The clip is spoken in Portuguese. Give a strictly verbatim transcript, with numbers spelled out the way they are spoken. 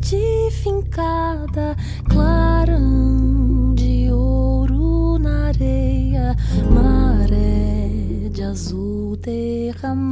tarde fincada, clarão de ouro na areia, maré de azul derramada.